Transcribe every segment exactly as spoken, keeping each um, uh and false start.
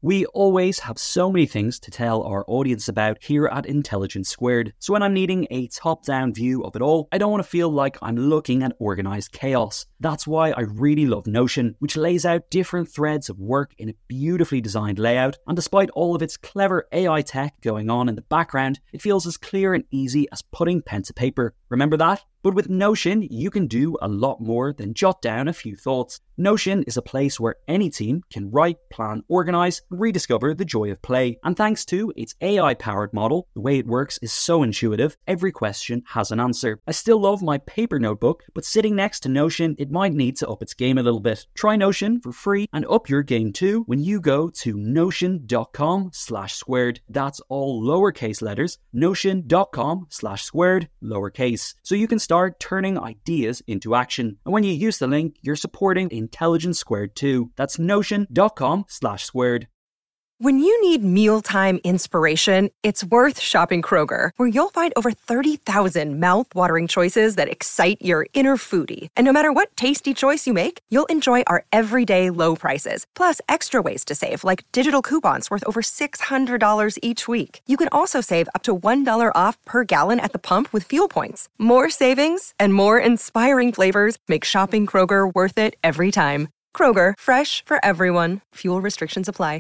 We always have so many things to tell our audience about here at Intelligence Squared, so when I'm needing a top-down view of it all, I don't want to feel like I'm looking at organised chaos. That's why I really love Notion, which lays out different threads of work in a beautifully designed layout, and despite all of its clever A I tech going on in the background, it feels as clear and easy as putting pen to paper. Remember that? But with Notion, you can do a lot more than jot down a few thoughts. Notion is a place where any team can write, plan, organise, and rediscover the joy of play. And thanks to its A I-powered model, the way it works is so intuitive, every question has an answer. I still love my paper notebook, but sitting next to Notion, it might need to up its game a little bit. Try Notion for free and up your game too when you go to notion.com slash squared. That's all lowercase letters, notion.com slash squared, lowercase. So you can start Start turning ideas into action. And when you use the link, you're supporting Intelligence Squared too. That's notion.com slash squared. When you need mealtime inspiration, it's worth shopping Kroger, where you'll find over thirty thousand mouth-watering choices that excite your inner foodie. And no matter what tasty choice you make, you'll enjoy our everyday low prices, plus extra ways to save, like digital coupons worth over six hundred dollars each week. You can also save up to one dollar off per gallon at the pump with fuel points. More savings and more inspiring flavors make shopping Kroger worth it every time. Kroger, fresh for everyone. Fuel restrictions apply.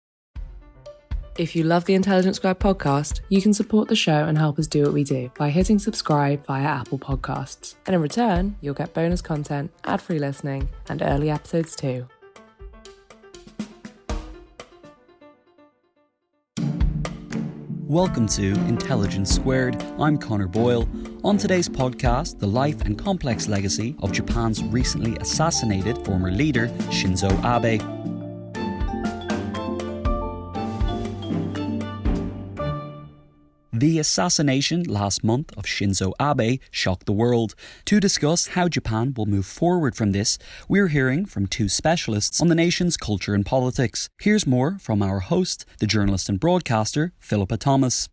If you love the Intelligence Squared podcast, you can support the show and help us do what we do by hitting subscribe via Apple Podcasts. And in return, you'll get bonus content, ad-free listening, and early episodes too. Welcome to Intelligence Squared. I'm Connor Boyle. On today's podcast, the life and complex legacy of Japan's recently assassinated former leader, Shinzo Abe. The assassination last month of Shinzo Abe shocked the world. To discuss how Japan will move forward from this, we're hearing from two specialists on the nation's culture and politics. Here's more from our host, the journalist and broadcaster, Philippa Thomas.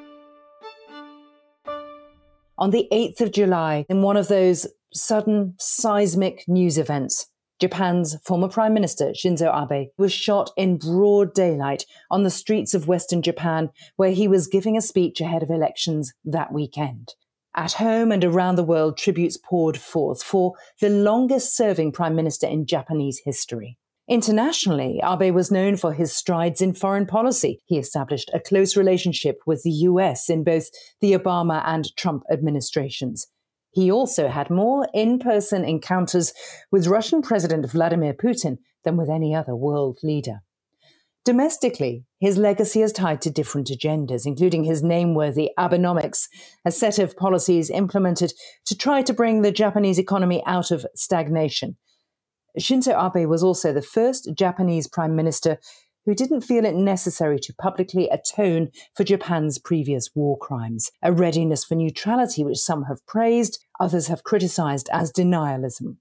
On the eighth of July, in one of those sudden seismic news events, Japan's former Prime Minister, Shinzo Abe, was shot in broad daylight on the streets of Western Japan, where he was giving a speech ahead of elections that weekend. At home and around the world, tributes poured forth for the longest-serving Prime Minister in Japanese history. Internationally, Abe was known for his strides in foreign policy. He established a close relationship with the U S in both the Obama and Trump administrations. He also had more in-person encounters with Russian President Vladimir Putin than with any other world leader. Domestically, his legacy is tied to different agendas, including his name-worthy Abenomics, a set of policies implemented to try to bring the Japanese economy out of stagnation. Shinzo Abe was also the first Japanese prime minister who didn't feel it necessary to publicly atone for Japan's previous war crimes, a readiness for neutrality which some have praised, others have criticized as denialism.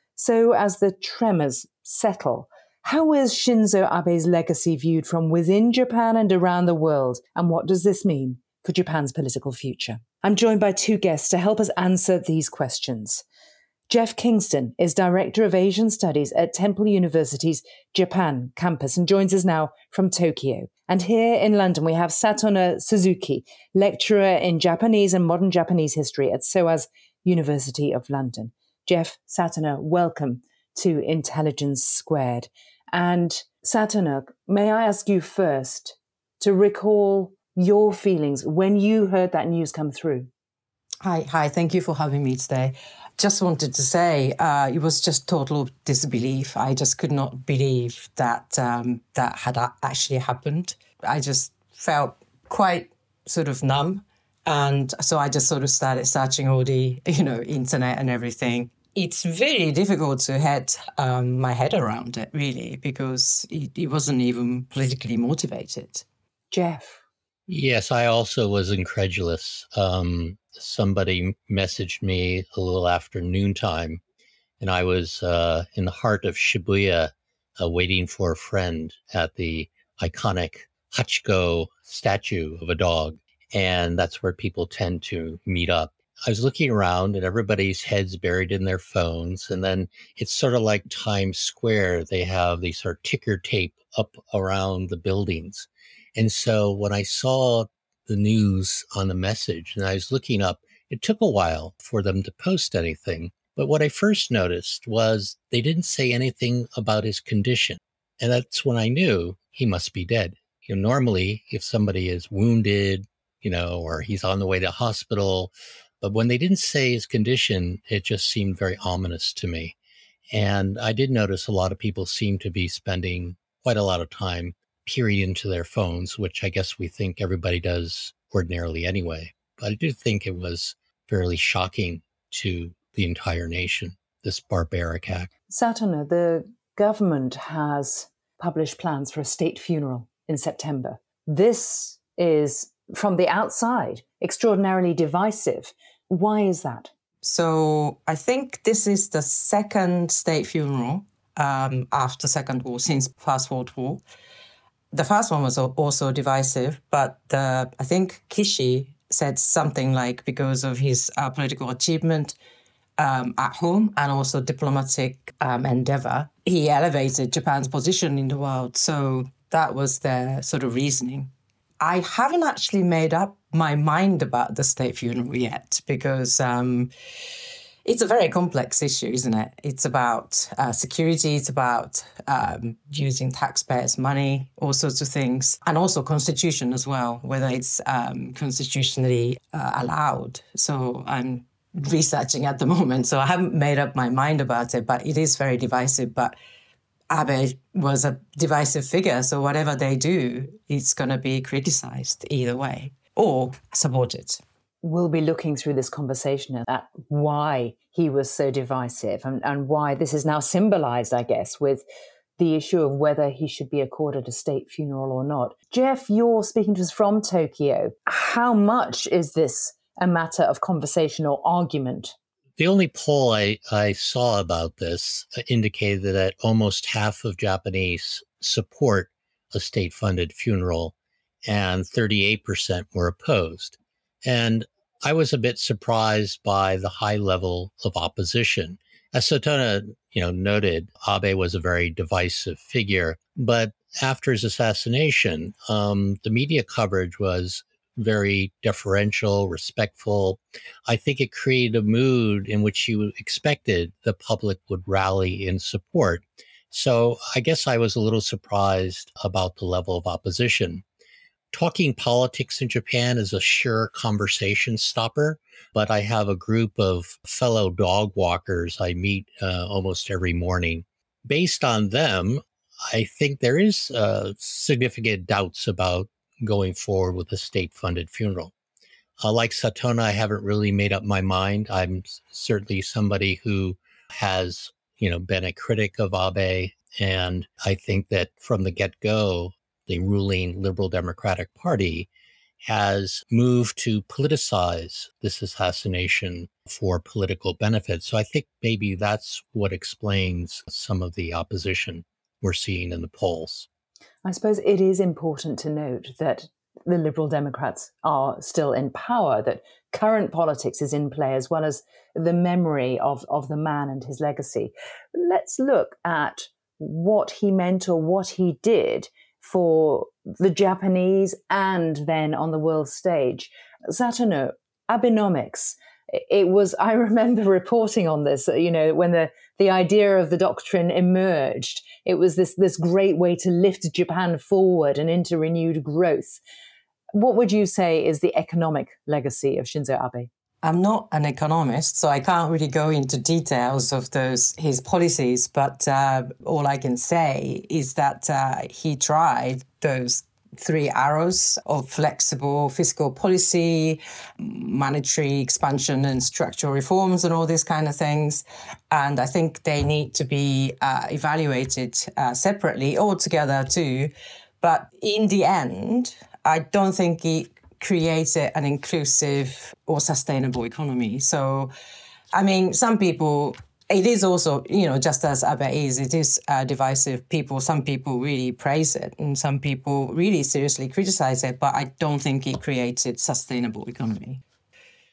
So as the tremors settle, how is Shinzo Abe's legacy viewed from within Japan and around the world, and what does this mean for Japan's political future? I'm joined by two guests to help us answer these questions. Jeff Kingston is Director of Asian Studies at Temple University's Japan campus and joins us now from Tokyo. And here in London, we have Satono Suzuki, lecturer in Japanese and modern Japanese history at SOAS University of London. Jeff, Satono, welcome to Intelligence Squared. And Satono, may I ask you first to recall your feelings when you heard that news come through? Hi, hi. Thank you for having me today. Just wanted to say uh, it was just total disbelief. I just could not believe that um, that had actually happened. I just felt quite sort of numb. And so I just sort of started searching all the, you know, internet and everything. It's very difficult to head um, my head around it, really, because it, it wasn't even politically motivated. Jeff? Yes, I also was incredulous. Um, somebody messaged me a little after noontime, and I was uh, in the heart of Shibuya uh, waiting for a friend at the iconic Hachiko statue of a dog. And that's where people tend to meet up. I was looking around and everybody's heads buried in their phones. And then it's sort of like Times Square. They have these sort of ticker tape up around the buildings. And so when I saw the news on the message and I was looking up, it took a while for them to post anything. But what I first noticed was they didn't say anything about his condition. And that's when I knew he must be dead. You know, normally if somebody is wounded, you know, or he's on the way to hospital, but when they didn't say his condition, it just seemed very ominous to me. And I did notice a lot of people seem to be spending quite a lot of time peering into their phones, which I guess we think everybody does ordinarily anyway. But I do think it was fairly shocking to the entire nation, this barbaric act. Satono, the government has published plans for a state funeral in September. This is, from the outside, extraordinarily divisive. Why is that? So I think this is the second state funeral um, after Second War, since First World War. The first one was also divisive, but the, I think Kishi said something like because of his uh, political achievement um, at home and also diplomatic um, endeavor, he elevated Japan's position in the world. So that was their sort of reasoning. I haven't actually made up my mind about the state funeral yet because um, it's a very complex issue, isn't it? It's about uh, security, it's about um, using taxpayers' money, all sorts of things, and also constitution as well, whether it's um, constitutionally uh, allowed. So I'm researching at the moment, so I haven't made up my mind about it, but it is very divisive. But Abe was a divisive figure, so whatever they do, it's going to be criticized either way or supported. We'll be looking through this conversation at why he was so divisive and, and why this is now symbolized, I guess, with the issue of whether he should be accorded a state funeral or not. Jeff, you're speaking to us from Tokyo. How much is this a matter of conversation or argument? The only poll I, I saw about this indicated that almost half of Japanese support a state-funded funeral and thirty-eight percent were opposed. And I was a bit surprised by the high level of opposition. As Satono, you know, noted, Abe was a very divisive figure, but after his assassination, um, the media coverage was very deferential, respectful. I think it created a mood in which you expected the public would rally in support. So I guess I was a little surprised about the level of opposition. Talking politics in Japan is a sure conversation stopper, but I have a group of fellow dog walkers I meet uh, almost every morning. Based on them, I think there is uh, significant doubts about going forward with a state-funded funeral. Uh, like Satono, I haven't really made up my mind. I'm certainly somebody who has, you know, been a critic of Abe, and I think that from the get-go, the ruling Liberal Democratic Party has moved to politicize this assassination for political benefit. So I think maybe that's what explains some of the opposition we're seeing in the polls. I suppose it is important to note that the Liberal Democrats are still in power, that current politics is in play, as well as the memory of, of the man and his legacy. Let's look at what he meant or what he did for the Japanese and then on the world stage. Satono, Abenomics. It was, I remember reporting on this, you know, when the, the idea of the doctrine emerged, it was this, this great way to lift Japan forward and into renewed growth. What would you say is the economic legacy of Shinzo Abe? I'm not an economist, so I can't really go into details of those his policies, but uh, all I can say is that uh, he tried those three arrows of flexible fiscal policy, monetary expansion and structural reforms and all these kind of things. And I think they need to be uh, evaluated uh, separately or together too. But in the end, I don't think it created an inclusive or sustainable economy. So, I mean, some people... It is also, you know, just as Abe is, it is uh, divisive. People, some people really praise it and some people really seriously criticize it, but I don't think it created sustainable economy.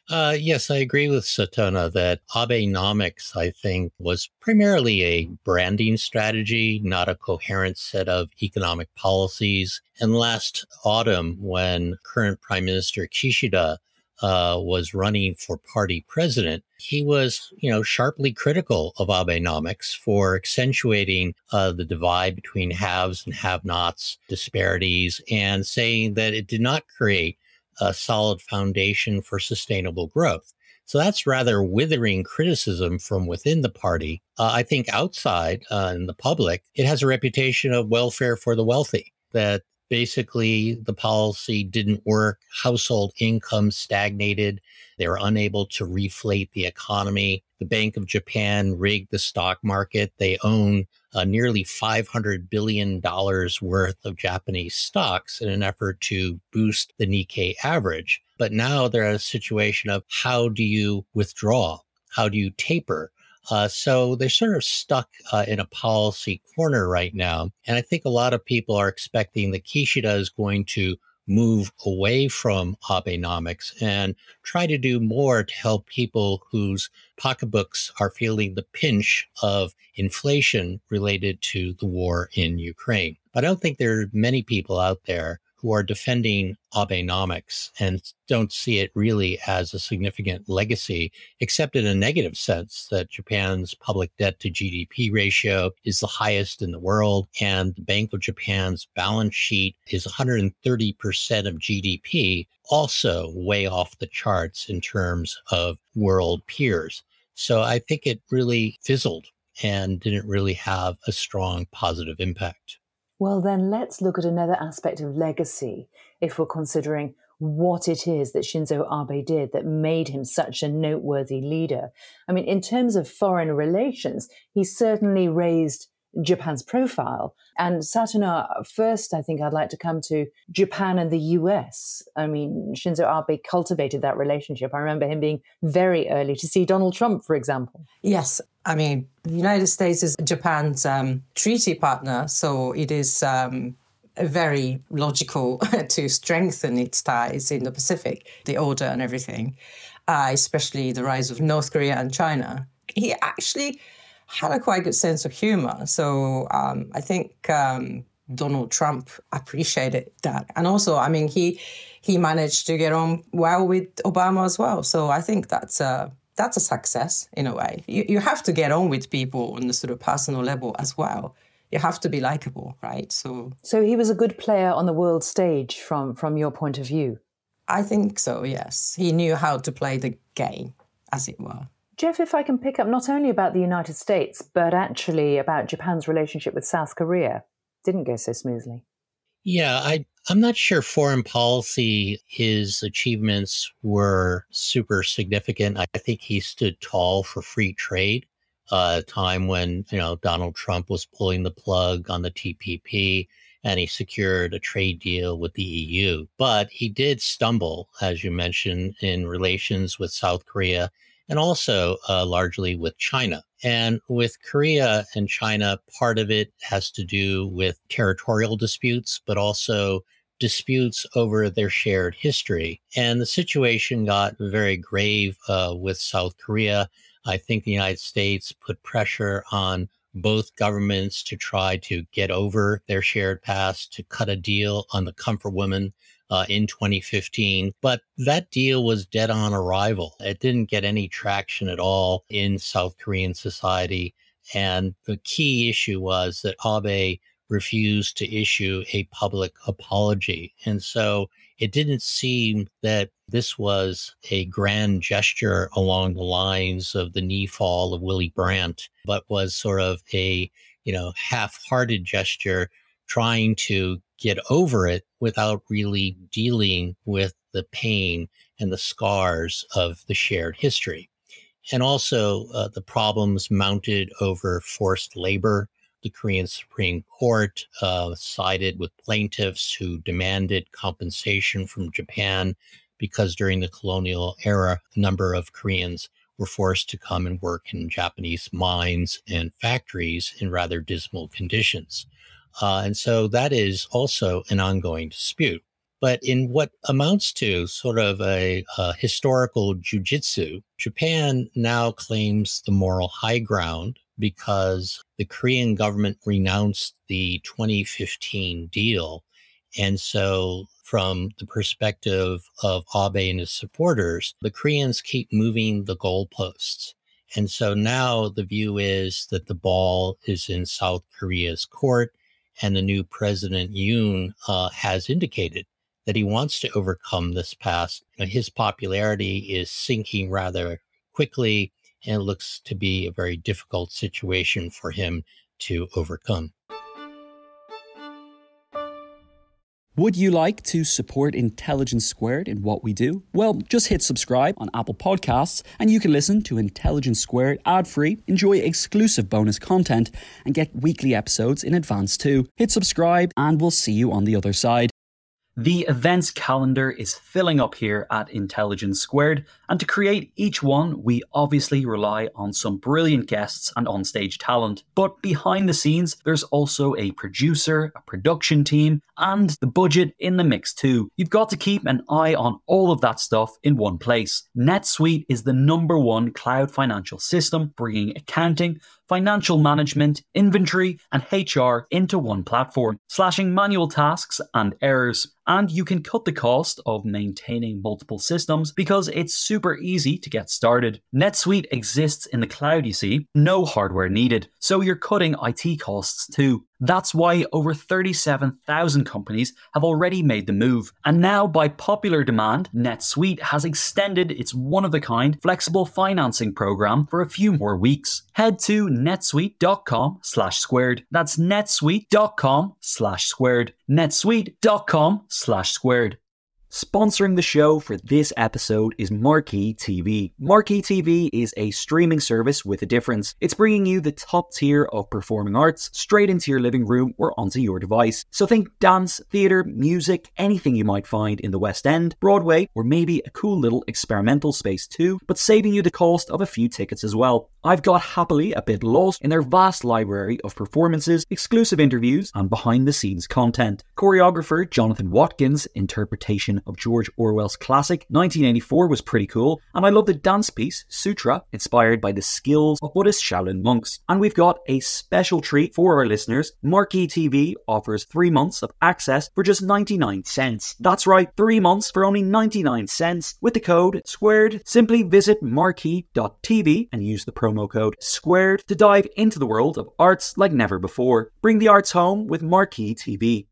Uh, yes, I agree with Satona that Abenomics, I think, was primarily a branding strategy, not a coherent set of economic policies. And last autumn, when current Prime Minister Kishida uh, was running for party president, he was, you know, sharply critical of Abenomics for accentuating uh, the divide between haves and have-nots, disparities, and saying that it did not create a solid foundation for sustainable growth. So that's rather withering criticism from within the party. Uh, I think outside uh, in the public, it has a reputation of welfare for the wealthy, that basically the policy didn't work, household income stagnated, they were unable to reflate the economy. The Bank of Japan rigged the stock market. They own uh, nearly five hundred billion dollars worth of Japanese stocks in an effort to boost the Nikkei average. But now they're at a situation of how do you withdraw? How do you taper? Uh, so they're sort of stuck uh, in a policy corner right now. And I think a lot of people are expecting that Kishida is going to move away from Abenomics and try to do more to help people whose pocketbooks are feeling the pinch of inflation related to the war in Ukraine. But I don't think there are many people out there who are defending Abenomics and don't see it really as a significant legacy, except in a negative sense that Japan's public debt to G D P ratio is the highest in the world, and the Bank of Japan's balance sheet is one hundred thirty percent of G D P, also way off the charts in terms of world peers. So I think it really fizzled and didn't really have a strong positive impact. Well, then let's look at another aspect of legacy if we're considering what it is that Shinzo Abe did that made him such a noteworthy leader. I mean, in terms of foreign relations, he certainly raised Japan's profile. And Satuna, first, I think I'd like to come to Japan and the U S. I mean, Shinzo Abe cultivated that relationship. I remember him being very early to see Donald Trump, for example. Yes. I mean, the United States is Japan's um, treaty partner, so it is um, very logical to strengthen its ties in the Pacific, the order and everything, uh, especially the rise of North Korea and China. He actually had a quite good sense of humor. So um, I think um, Donald Trump appreciated that. And also, I mean, he he managed to get on well with Obama as well. So I think that's a, that's a success in a way. You, you have to get on with people on the sort of personal level as well. You have to be likable, right? So so he was a good player on the world stage from, from your point of view? I think so, yes. He knew how to play the game, as it were. Jeff, if I can pick up not only about the United States, but actually about Japan's relationship with South Korea, didn't go so smoothly. Yeah, I, I'm not sure foreign policy, his achievements were super significant. I think he stood tall for free trade, uh, a time when, you know, Donald Trump was pulling the plug on the T P P, and he secured a trade deal with the E U. But he did stumble, as you mentioned, in relations with South Korea, and also uh, largely with China. And with Korea and China, part of it has to do with territorial disputes, but also disputes over their shared history. And the situation got very grave uh, with South Korea. I think the United States put pressure on both governments to try to get over their shared past, to cut a deal on the Comfort Women Uh, in twenty fifteen. But that deal was dead on arrival. It didn't get any traction at all in South Korean society. And the key issue was that Abe refused to issue a public apology. And so it didn't seem that this was a grand gesture along the lines of the knee fall of Willy Brandt, but was sort of a, you know, half-hearted gesture trying to get over it without really dealing with the pain and the scars of the shared history. And also uh, the problems mounted over forced labor. The Korean Supreme Court uh, sided with plaintiffs who demanded compensation from Japan because during the colonial era, a number of Koreans were forced to come and work in Japanese mines and factories in rather dismal conditions. Uh, and so that is also an ongoing dispute. But in what amounts to sort of a, a historical jujitsu, Japan now claims the moral high ground because the Korean government renounced the twenty fifteen deal. And so from the perspective of Abe and his supporters, the Koreans keep moving the goalposts. And so now the view is that the ball is in South Korea's court, and the new President Yoon uh, has indicated that he wants to overcome this past. You know, his popularity is sinking rather quickly, and it looks to be a very difficult situation for him to overcome. Would you like to support Intelligence Squared in what we do? Well, just hit subscribe on Apple Podcasts and you can listen to Intelligence Squared ad-free, enjoy exclusive bonus content, and get weekly episodes in advance too. Hit subscribe and we'll see you on the other side. The events calendar is filling up here at Intelligence Squared, and to create each one, we obviously rely on some brilliant guests and onstage talent. But behind the scenes, there's also a producer, a production team, and the budget in the mix too. You've got to keep an eye on all of that stuff in one place. NetSuite is the number one cloud financial system, bringing accounting, financial management, inventory, and H R into one platform, slashing manual tasks and errors. And you can cut the cost of maintaining multiple systems because it's super easy to get started. NetSuite exists in the cloud, you see, no hardware needed, so you're cutting I T costs too. That's why over thirty-seven thousand companies have already made the move. And now, by popular demand, NetSuite has extended its one-of-a-kind flexible financing program for a few more weeks. Head to netsuite.com slash squared. That's netsuite.com slash squared. netsuite.com slash squared. Sponsoring the show for this episode is Marquee T V. Marquee T V is a streaming service with a difference. It's bringing you the top tier of performing arts straight into your living room or onto your device. So think dance, theatre, music, anything you might find in the West End, Broadway, or maybe a cool little experimental space too, but saving you the cost of a few tickets as well. I've got happily a bit lost in their vast library of performances, exclusive interviews, and behind-the-scenes content. Choreographer Jonathan Watkins' interpretation of George Orwell's classic nineteen eighty-four was pretty cool, and I love the dance piece Sutra, inspired by the skills of Buddhist Shaolin monks. And we've got a special treat for our listeners. Marquee T V offers three months of access for just ninety-nine cents. That's right, three months for only ninety-nine cents with the code SQUARED. Simply visit marquee dot t v and use the promo code SQUARED to dive into the world of arts like never before. Bring the arts home with Marquee T V.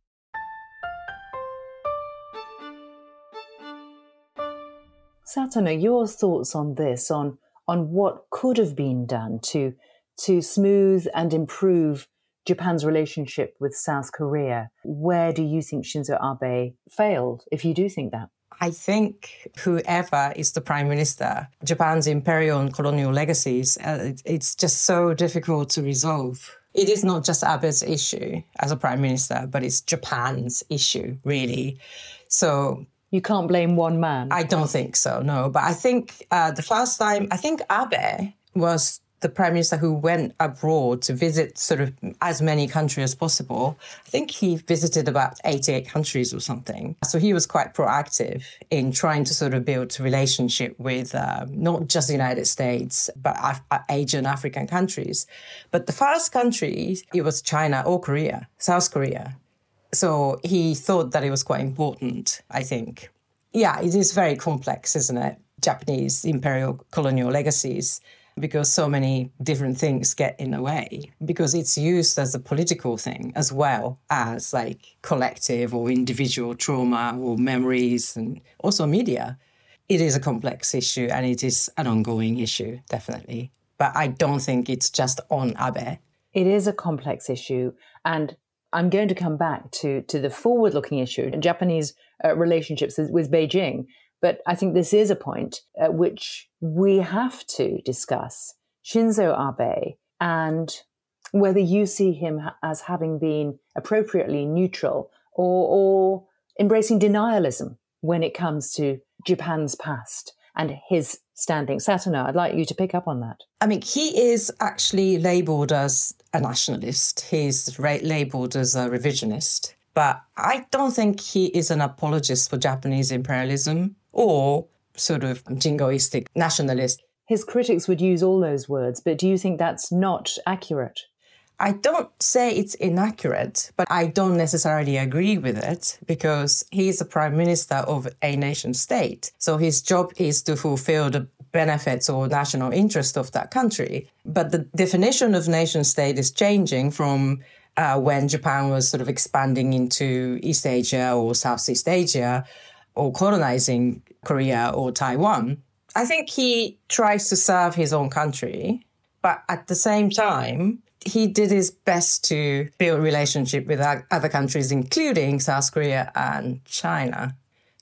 Satana, your thoughts on this, on on what could have been done to to smooth and improve Japan's relationship with South Korea? Where do you think Shinzo Abe failed, if you do think that? I think whoever is the prime minister, Japan's imperial and colonial legacies, uh, it, it's just so difficult to resolve. It is not just Abe's issue as a prime minister, but it's Japan's issue, really. So you can't blame one man. I don't think so, no. But I think uh, the first time, I think Abe was the prime minister who went abroad to visit sort of as many countries as possible. I think he visited about eighty-eight countries or something. So he was quite proactive in trying to sort of build a relationship with uh, not just the United States, but Af- Asian, African countries. But the first country, it was China or Korea, South Korea. So he thought that it was quite important, I think. Yeah, it is very complex, isn't it? Japanese imperial colonial legacies, because so many different things get in the way, because it's used as a political thing as well as like collective or individual trauma or memories, and also media. It is a complex issue and it is an ongoing issue, definitely. But I don't think it's just on Abe. It is a complex issue, and I'm going to come back to, to the forward-looking issue, Japanese uh, relationships with Beijing. But I think this is a point at which we have to discuss Shinzo Abe and whether you see him as having been appropriately neutral or, or embracing denialism when it comes to Japan's past and his standing. Satana, I'd like you to pick up on that. I mean, he is actually labelled as a nationalist. He's ra- labelled as a revisionist. But I don't think he is an apologist for Japanese imperialism or sort of jingoistic nationalist. His critics would use all those words, but do you think that's not accurate? I don't say it's inaccurate, but I don't necessarily agree with it because he's a prime minister of a nation state. So his job is to fulfill the benefits or national interest of that country. But the definition of nation state is changing from uh, when Japan was sort of expanding into East Asia or Southeast Asia or colonizing Korea or Taiwan. I think he tries to serve his own country, but at the same time, he did his best to build relationship with other countries, including South Korea and China.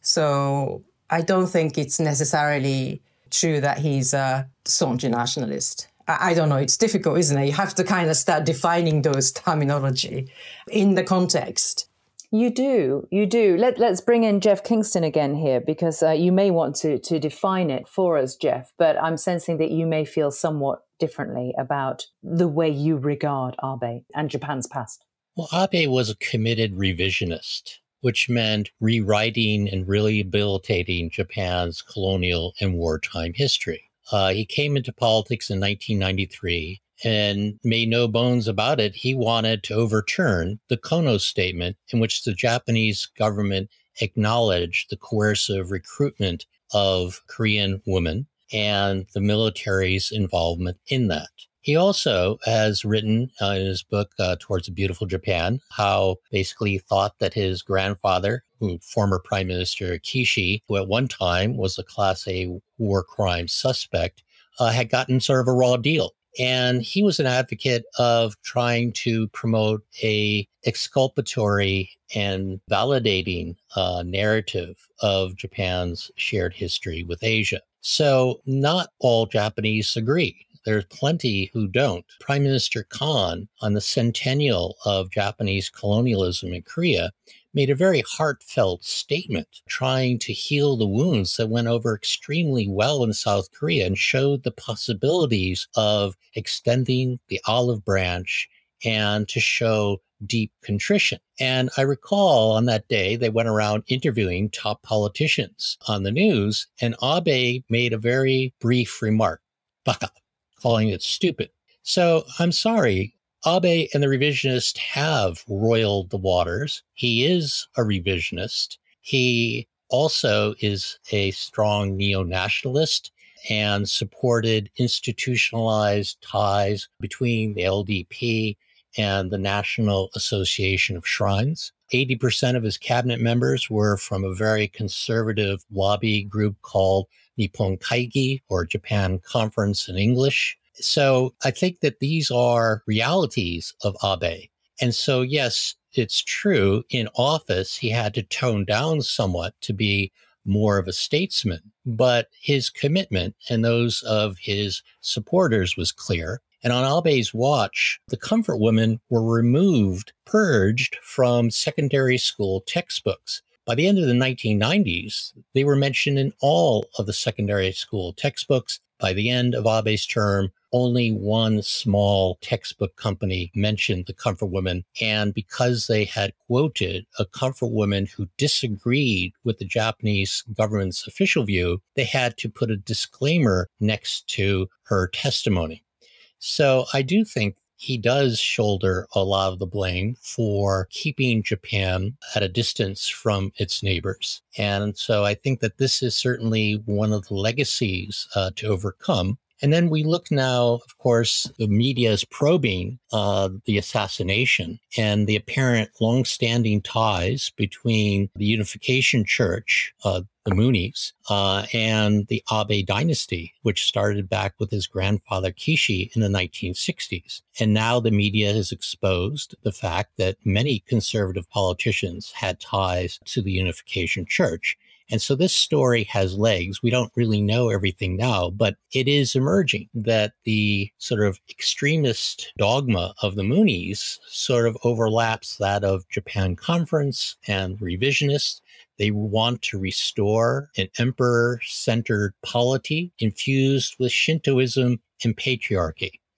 So I don't think it's necessarily true that he's a staunch nationalist. I, I don't know. It's difficult, isn't it? You have to kind of start defining those terminology in the context. You do, you do. Let, let's bring in Jeff Kingston again here, because uh, you may want to, to define it for us, Jeff, but I'm sensing that you may feel somewhat differently about the way you regard Abe and Japan's past. Well, Abe was a committed revisionist, which meant rewriting and rehabilitating Japan's colonial and wartime history. Uh, he came into politics in nineteen ninety-three and made no bones about it. He wanted to overturn the Kono Statement, in which the Japanese government acknowledged the coercive recruitment of Korean women and the military's involvement in that. He also has written uh, in his book, uh, Towards a Beautiful Japan, how basically he thought that his grandfather, who former Prime Minister Kishi, who at one time was a Class A war crime suspect, uh, had gotten sort of a raw deal. And he was an advocate of trying to promote a exculpatory and validating uh, narrative of Japan's shared history with Asia. So not all Japanese agree. There's plenty who don't. Prime Minister Kan, on the centennial of Japanese colonialism in Korea, made a very heartfelt statement trying to heal the wounds that went over extremely well in South Korea and showed the possibilities of extending the olive branch and to show deep contrition. And I recall on that day, they went around interviewing top politicians on the news, and Abe made a very brief remark, baka, calling it stupid. So I'm sorry, Abe and the revisionists have roiled the waters. He is a revisionist. He also is a strong neo-nationalist and supported institutionalized ties between the L D P and the National Association of Shrines. eighty percent of his cabinet members were from a very conservative lobby group called Nippon Kaigi, or Japan Conference in English. So I think that these are realities of Abe. And so, yes, it's true. In office, he had to tone down somewhat to be more of a statesman, but his commitment and those of his supporters was clear. And on Abe's watch, the comfort women were removed, purged from secondary school textbooks. By the end of the nineteen nineties, they were mentioned in all of the secondary school textbooks. By the end of Abe's term, only one small textbook company mentioned the comfort women. And because they had quoted a comfort woman who disagreed with the Japanese government's official view, they had to put a disclaimer next to her testimony. So I do think he does shoulder a lot of the blame for keeping Japan at a distance from its neighbors. And so I think that this is certainly one of the legacies uh, to overcome. And then we look now, of course, the media is probing uh, the assassination and the apparent longstanding ties between the Unification Church, uh, the Moonies, uh, and the Abe dynasty, which started back with his grandfather Kishi in the nineteen sixties. And now the media has exposed the fact that many conservative politicians had ties to the Unification Church. And so this story has legs. We don't really know everything now, but it is emerging that the sort of extremist dogma of the Moonies sort of overlaps that of Japan Conference and revisionists. They want to restore an emperor-centered polity infused with Shintoism and patriarchy.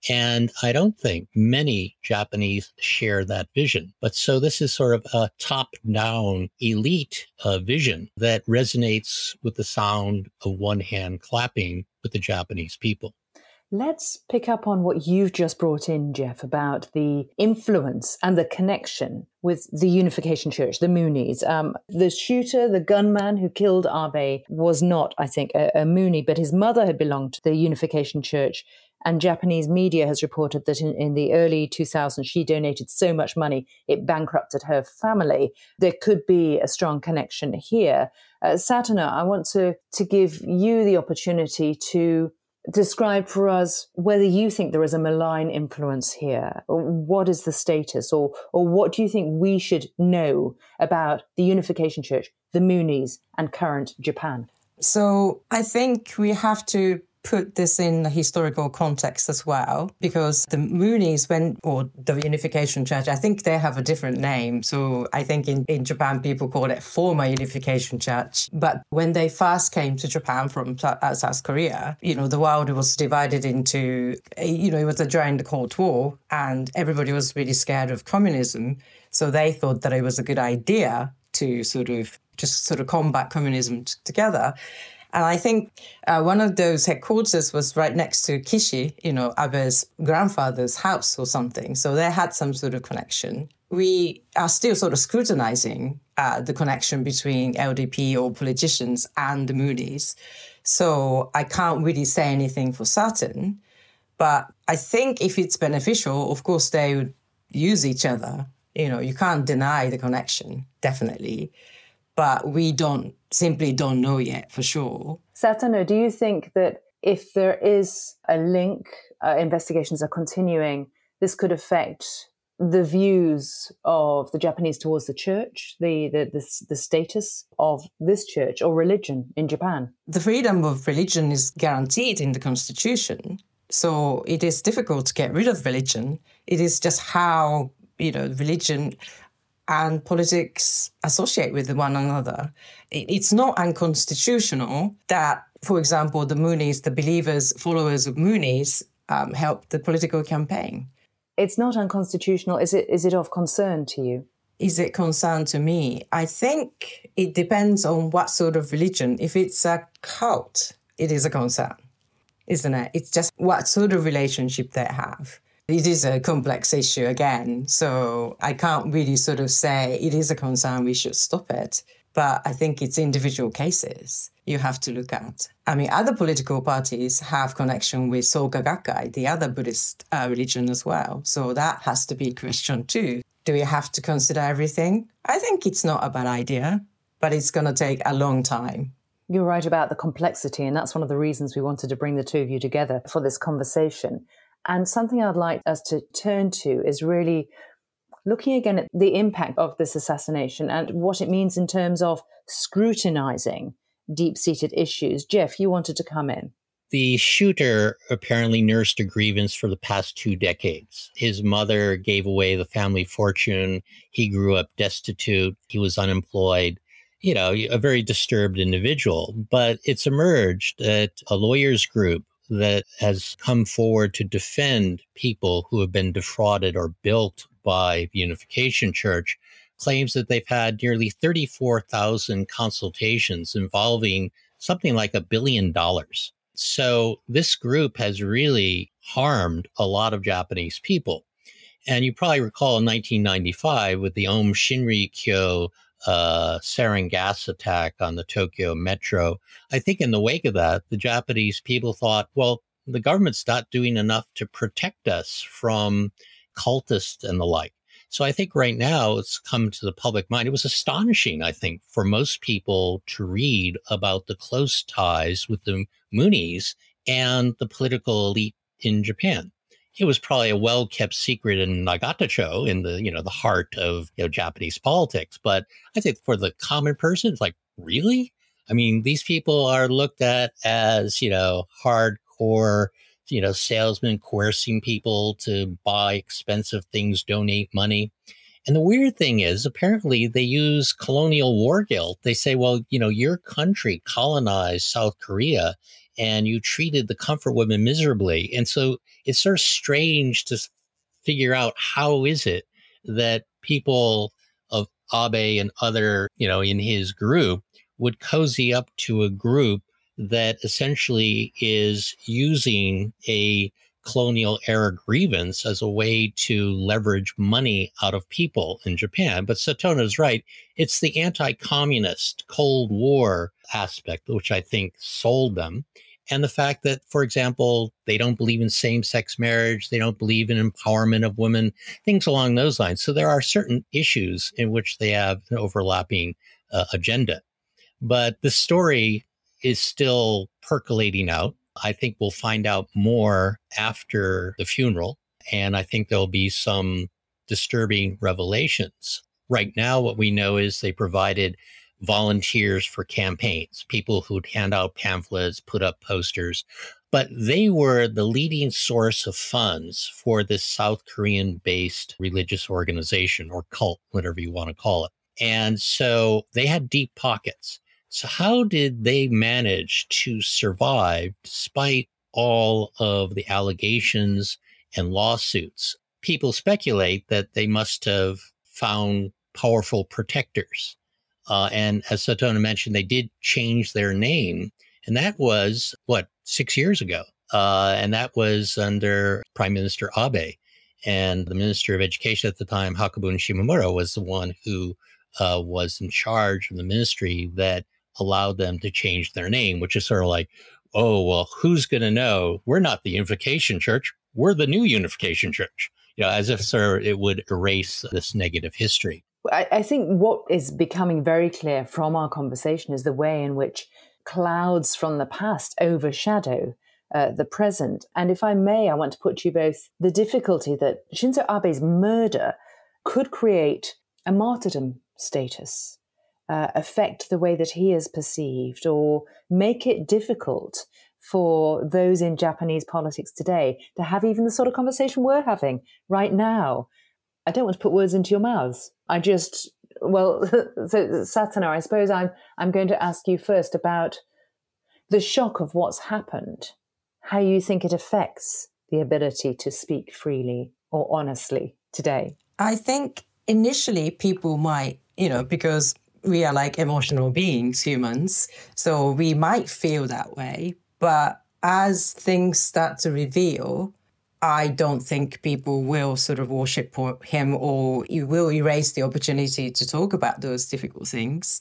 And I don't think many Japanese share that vision. But so this is sort of a top-down elite uh, vision that resonates with the sound of one hand clapping with the Japanese people. Let's pick up on what you've just brought in, Jeff, about the influence and the connection with the Unification Church, the Moonies. Um, the shooter, the gunman who killed Abe was not, I think, a, a Moonie, but his mother had belonged to the Unification Church. And Japanese media has reported that in, in the early two thousands, she donated so much money, it bankrupted her family. There could be a strong connection here. Uh, Satana, I want to, to give you the opportunity to describe for us whether you think there is a malign influence here, or what is the status, or or what do you think we should know about the Unification Church, the Moonies, and current Japan? So I think we have to put this in a historical context as well, because the Moonies, when, or the Unification Church, I think they have a different name. So I think in, in Japan, people call it former Unification Church. But when they first came to Japan from uh, South Korea, you know, the world was divided into, you know, it was during the Cold War, and everybody was really scared of communism. So they thought that it was a good idea to sort of just sort of combat communism t- together. And I think uh, one of those headquarters was right next to Kishi, you know, Abe's grandfather's house or something. So they had some sort of connection. We are still sort of scrutinizing uh, the connection between L D P or politicians and the Moonies. So I can't really say anything for certain. But I think if it's beneficial, of course, they would use each other. You know, you can't deny the connection, definitely. But we don't simply don't know yet for sure. Satano, do you think that if there is a link, uh, investigations are continuing, this could affect the views of the Japanese towards the church, the, the, the, the status of this church or religion in Japan? The freedom of religion is guaranteed in the constitution. So it is difficult to get rid of religion. It is just how, you know, religion and politics associate with one another. It's not unconstitutional that, for example, the Moonies, the believers, followers of Moonies, um, help the political campaign. It's not unconstitutional. Is it? Is it of concern to you? Is it concern to me? I think it depends on what sort of religion. If it's a cult, it is a concern, isn't it? It's just what sort of relationship they have. It is a complex issue again, so I can't really sort of say it is a concern, we should stop it. But I think it's individual cases you have to look at. I mean, other political parties have connection with Soka Gakkai, the other Buddhist uh, religion as well. So that has to be questioned too. Do we have to consider everything? I think it's not a bad idea, but it's going to take a long time. You're right about the complexity, and that's one of the reasons we wanted to bring the two of you together for this conversation. And something I'd like us to turn to is really looking again at the impact of this assassination and what it means in terms of scrutinizing deep-seated issues. Jeff, you wanted to come in. The shooter apparently nursed a grievance for the past two decades. His mother gave away the family fortune. He grew up destitute. He was unemployed. You know, a very disturbed individual. But it's emerged that a lawyers group that has come forward to defend people who have been defrauded or bilked by the Unification Church claims that they've had nearly thirty-four thousand consultations involving something like a billion dollars. So this group has really harmed a lot of Japanese people. And you probably recall in nineteen ninety-five with the Aum Shinrikyo uh, sarin gas attack on the Tokyo metro. I think in the wake of that, the Japanese people thought, well, the government's not doing enough to protect us from cultists and the like. So I think right now it's come to the public mind. It was astonishing, I think, for most people to read about the close ties with the Moonies and the political elite in Japan. It was probably a well-kept secret in Nagatacho, in the, you know, the heart of, you know, Japanese politics. But I think for the common person, it's like, really? I mean, these people are looked at as, you know, hardcore, you know, salesmen coercing people to buy expensive things, donate money. And the weird thing is, apparently they use colonial war guilt. They say, well, you know, your country colonized South Korea and you treated the comfort women miserably. And so it's sort of strange to figure out how is it that people of Abe and other, you know, in his group would cozy up to a group that essentially is using a colonial era grievance as a way to leverage money out of people in Japan. But Satona is right. It's the anti-communist Cold War aspect, which I think sold them. And the fact that, for example, they don't believe in same-sex marriage, they don't believe in empowerment of women, things along those lines. So there are certain issues in which they have an overlapping uh, agenda. But the story is still percolating out. I think we'll find out more after the funeral, and I think there'll be some disturbing revelations. Right now, what we know is they provided volunteers for campaigns, people who'd hand out pamphlets, put up posters, but they were the leading source of funds for this South Korean-based religious organization or cult, whatever you want to call it. And so they had deep pockets. So how did they manage to survive despite all of the allegations and lawsuits? People speculate that they must have found powerful protectors. Uh, and as Satona mentioned, they did change their name. And that was, what, six years ago. Uh, and that was under Prime Minister Abe. And the Minister of Education at the time, Hakabun Shimomura, was the one who uh, was in charge of the ministry that allowed them to change their name, which is sort of like, oh, well, who's going to know? We're not the Unification Church. We're the new Unification Church. You know, as if sort of it would erase this negative history. I, I think what is becoming very clear from our conversation is the way in which clouds from the past overshadow uh, the present. And if I may, I want to put to you both the difficulty that Shinzo Abe's murder could create a martyrdom status, uh, affect the way that he is perceived, or make it difficult for those in Japanese politics today to have even the sort of conversation we're having right now. I don't want to put words into your mouths. I just, well, so Satana, I suppose I'm I'm going to ask you first about the shock of what's happened, how you think it affects the ability to speak freely or honestly today. I think initially people might, you know, because we are like emotional beings, humans, so we might feel that way. But as things start to reveal, I don't think people will sort of worship him, or you will erase the opportunity to talk about those difficult things.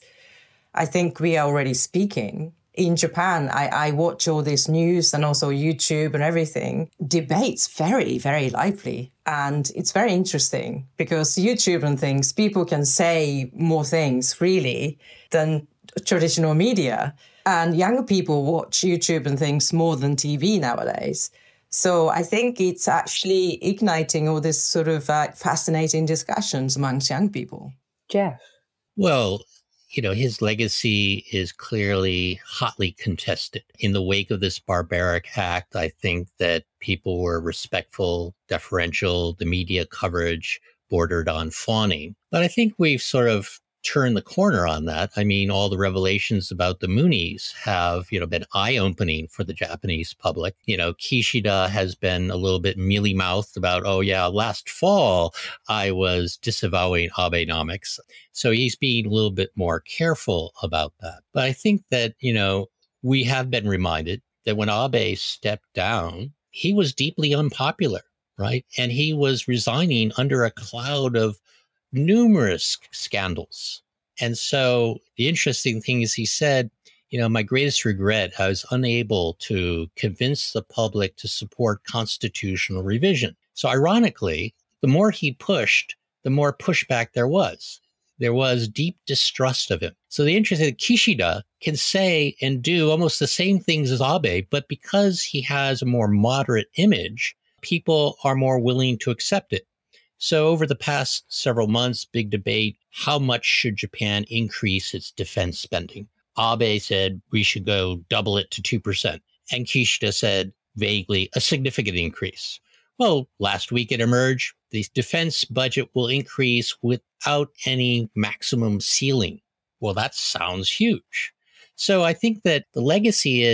I think we are already speaking. In Japan, I, I watch all this news and also YouTube and everything. Debates very, very lively. And it's very interesting because YouTube and things, people can say more things freely than traditional media. And younger people watch YouTube and things more than T V nowadays. So I think it's actually igniting all this sort of uh, fascinating discussions amongst young people. Jeff? Well, you know, his legacy is clearly hotly contested. In the wake of this barbaric act, I think that people were respectful, deferential, the media coverage bordered on fawning. But I think we've sort of turn the corner on that. I mean, all the revelations about the Moonies have, you know, been eye-opening for the Japanese public. You know, Kishida has been a little bit mealy-mouthed about, oh yeah, last fall I was disavowing Abenomics. So he's being a little bit more careful about that. But I think that, you know, we have been reminded that when Abe stepped down, he was deeply unpopular, right? And he was resigning under a cloud of numerous scandals. And so the interesting thing is he said, you know, my greatest regret, I was unable to convince the public to support constitutional revision. So ironically, the more he pushed, the more pushback there was. There was deep distrust of him. So the interesting thing, Kishida can say and do almost the same things as Abe, but because he has a more moderate image, people are more willing to accept it. So over the past several months, big debate, how much should Japan increase its defense spending? Abe said we should go double it to two percent. And Kishida said vaguely a significant increase. Well, last week it emerged, the defense budget will increase without any maximum ceiling. Well, that sounds huge. So I think that the legacy is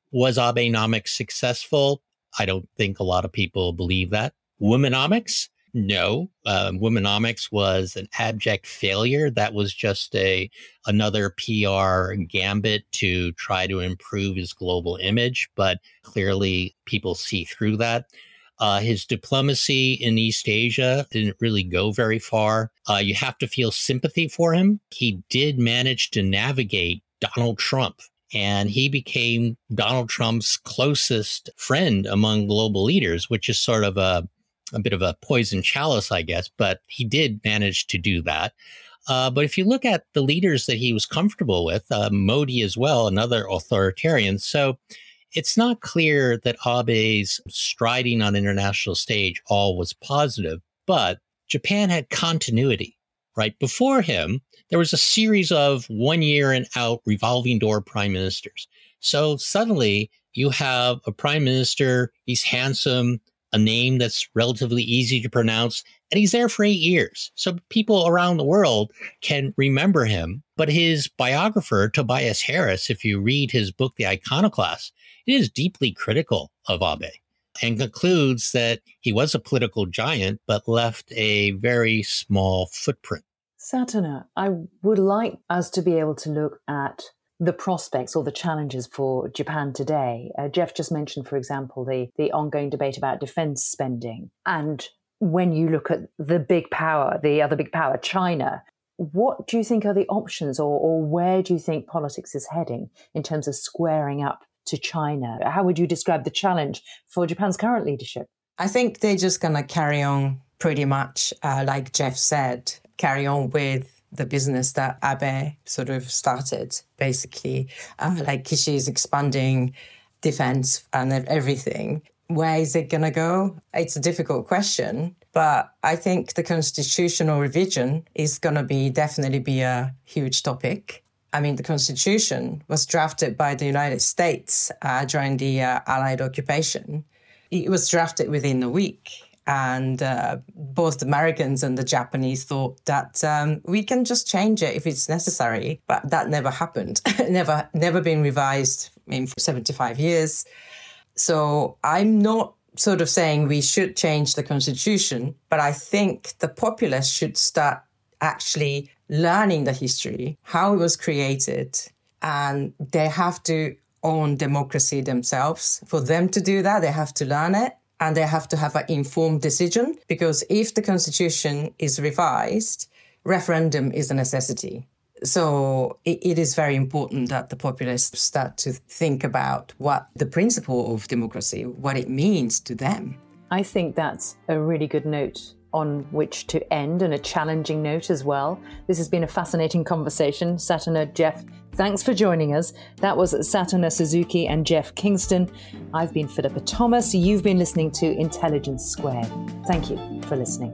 Was Abenomics successful? I don't think a lot of people believe that. Womenomics? No. Uh, Womenomics was an abject failure. That was just a another P R gambit to try to improve his global image, but clearly people see through that. Uh, his diplomacy in East Asia didn't really go very far. Uh, you have to feel sympathy for him. He did manage to navigate Donald Trump, and he became Donald Trump's closest friend among global leaders, which is sort of a, a bit of a poison chalice, I guess, but he did manage to do that. Uh, but if you look at the leaders that he was comfortable with, uh, Modi as well, another authoritarian. So it's not clear that Abe's striding on international stage all was positive, but Japan had continuity, right? Before him, there was a series of one year and out revolving door prime ministers. So suddenly you have a prime minister, he's handsome, a name that's relatively easy to pronounce, and he's there for eight years. So people around the world can remember him. But his biographer, Tobias Harris, if you read his book, The Iconoclast, it is deeply critical of Abe and concludes that he was a political giant, but left a very small footprint. Satana, I would like us to be able to look at the prospects or the challenges for Japan today. Uh, Jeff just mentioned, for example, the, the ongoing debate about defense spending. And when you look at the big power, the other big power, China, what do you think are the options, or, or where do you think politics is heading in terms of squaring up to China? How would you describe the challenge for Japan's current leadership? I think they're just going to carry on pretty much, uh, like Jeff said, carry on with the business that Abe sort of started, basically. Uh, like Kishi is expanding defense and everything. Where is it going to go? It's a difficult question, but I think the constitutional revision is going to be definitely be a huge topic. I mean, the Constitution was drafted by the United States uh, during the uh, Allied occupation. It was drafted within a week. And uh, both the Americans and the Japanese thought that um, we can just change it if it's necessary. But that never happened. never, never been revised in seventy-five years. So I'm not sort of saying we should change the Constitution, but I think the populace should start actually learning the history, how it was created, and they have to own democracy themselves. For them to do that, they have to learn it. And they have to have an informed decision, because if the Constitution is revised, referendum is a necessity. So it, it is very important that the populace start to think about what the principle of democracy, what it means to them. I think that's a really good note on which to end, and a challenging note as well. This has been a fascinating conversation. Satana, Jeff, thanks for joining us. That was Satana Suzuki and Jeff Kingston. I've been Philippa Thomas. You've been listening to Intelligence Squared. Thank you for listening.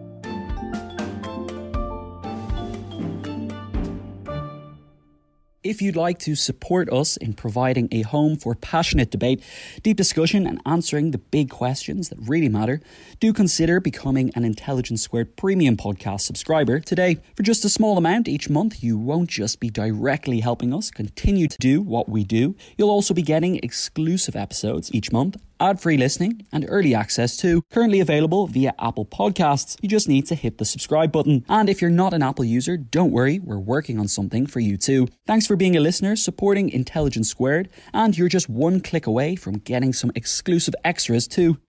If you'd like to support us in providing a home for passionate debate, deep discussion and answering the big questions that really matter, do consider becoming an Intelligence Squared Premium Podcast subscriber today. For just a small amount each month, you won't just be directly helping us continue to do what we do, you'll also be getting exclusive episodes each month, ad-free listening and early access to, currently available via Apple Podcasts. You just need to hit the subscribe button. And if you're not an Apple user, don't worry, we're working on something for you too. Thanks for being a listener, supporting Intelligence Squared, and you're just one click away from getting some exclusive extras too.